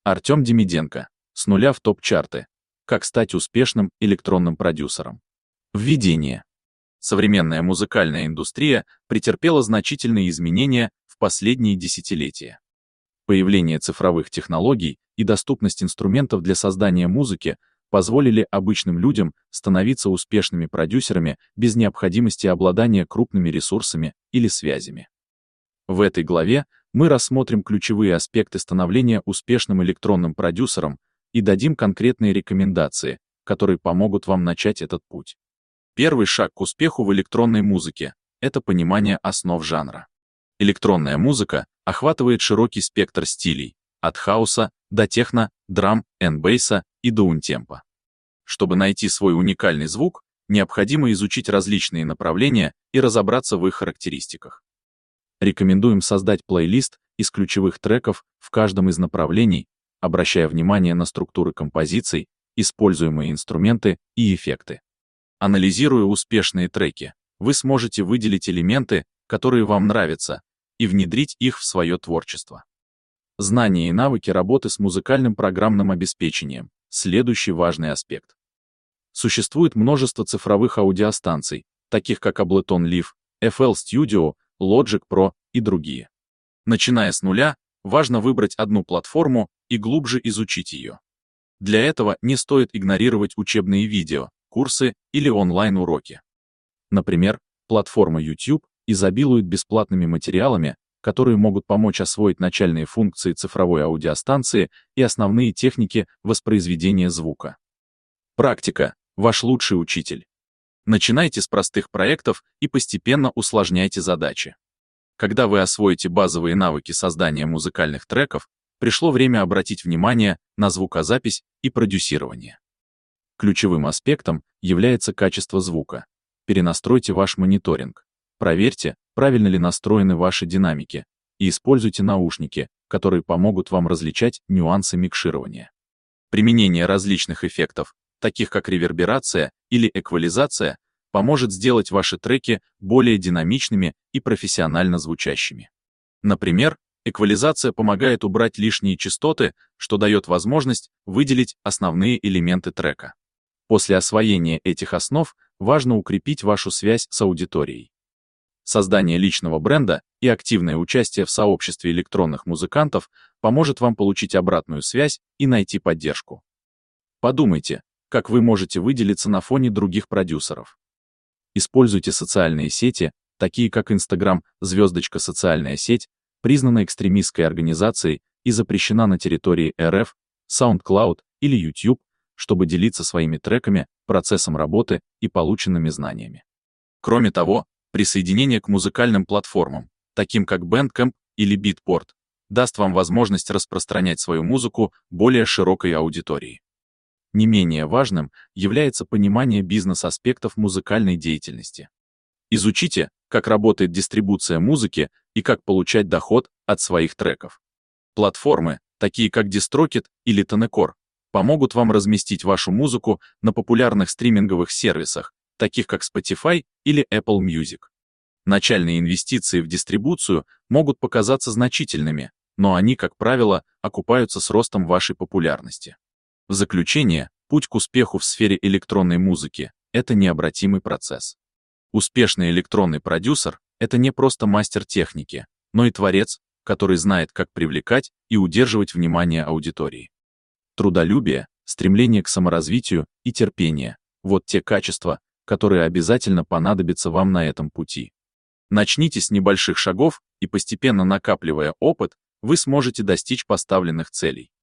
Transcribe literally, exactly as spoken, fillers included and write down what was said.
Артем Демиденко. С нуля в топ-чарты. Как стать успешным электронным продюсером. Введение. Современная музыкальная индустрия претерпела значительные изменения в последние десятилетия. Появление цифровых технологий и доступность инструментов для создания музыки позволили обычным людям становиться успешными продюсерами без необходимости обладания крупными ресурсами или связями. В этой главе мы рассмотрим ключевые аспекты становления успешным электронным продюсером и дадим конкретные рекомендации, которые помогут вам начать этот путь. Первый шаг к успеху в электронной музыке — это понимание основ жанра. Электронная музыка охватывает широкий спектр стилей, от хауса до техно, драм, н-бейса и даунтемпа. Чтобы найти свой уникальный звук, необходимо изучить различные направления и разобраться в их характеристиках. Рекомендуем создать плейлист из ключевых треков в каждом из направлений, обращая внимание на структуры композиций, используемые инструменты и эффекты. Анализируя успешные треки, вы сможете выделить элементы, которые вам нравятся, и внедрить их в свое творчество. Знания и навыки работы с музыкальным программным обеспечением — следующий важный аспект. Существует множество цифровых аудиостанций, таких как Ableton Live, эф эл Studio, Logic Pro и другие. Начиная с нуля, важно выбрать одну платформу и глубже изучить ее. Для этого не стоит игнорировать учебные видео, курсы или онлайн-уроки. Например, платформа YouTube изобилует бесплатными материалами, которые могут помочь освоить начальные функции цифровой аудиостанции и основные техники воспроизведения звука. Практика — ваш лучший учитель. Начинайте с простых проектов и постепенно усложняйте задачи. Когда вы освоите базовые навыки создания музыкальных треков, пришло время обратить внимание на звукозапись и продюсирование. Ключевым аспектом является качество звука. Перенастройте ваш мониторинг. Проверьте, правильно ли настроены ваши динамики, и используйте наушники, которые помогут вам различать нюансы микширования. Применение различных эффектов, таких как реверберация или эквализация, поможет сделать ваши треки более динамичными и профессионально звучащими. Например, эквализация помогает убрать лишние частоты, что дает возможность выделить основные элементы трека. После освоения этих основ важно укрепить вашу связь с аудиторией. Создание личного бренда и активное участие в сообществе электронных музыкантов поможет вам получить обратную связь и найти поддержку. Подумайте, как вы можете выделиться на фоне других продюсеров. Используйте социальные сети, такие как Instagram, звездочка социальная сеть, признана экстремистской организацией и запрещена на территории эр эф, SoundCloud или YouTube, чтобы делиться своими треками, процессом работы и полученными знаниями. Кроме того, присоединение к музыкальным платформам, таким как Bandcamp или Beatport, даст вам возможность распространять свою музыку более широкой аудитории. Не менее важным является понимание бизнес-аспектов музыкальной деятельности. Изучите, как работает дистрибуция музыки и как получать доход от своих треков. Платформы, такие как Distrocket или TuneCore, помогут вам разместить вашу музыку на популярных стриминговых сервисах, таких как Spotify или Apple Music. Начальные инвестиции в дистрибуцию могут показаться значительными, но они, как правило, окупаются с ростом вашей популярности. В заключение, путь к успеху в сфере электронной музыки — это необратимый процесс. Успешный электронный продюсер — это не просто мастер техники, но и творец, который знает, как привлекать и удерживать внимание аудитории. Трудолюбие, стремление к саморазвитию и терпение — вот те качества, которые обязательно понадобятся вам на этом пути. Начните с небольших шагов, и постепенно накапливая опыт, вы сможете достичь поставленных целей.